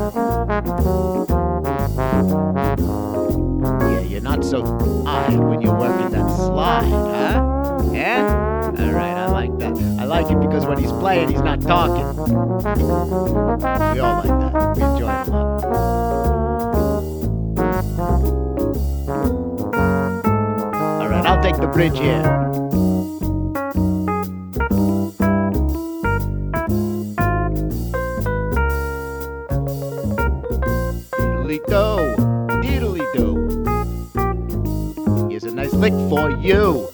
Yeah, you're not so high when you're working that slide, huh? Yeah? Alright, I like that. I like it because when he's playing, he's not talking. We all like that. We enjoy it a lot. Alright, I'll take the bridge here. Diddly-do, diddly-do. Here's a nice lick for you.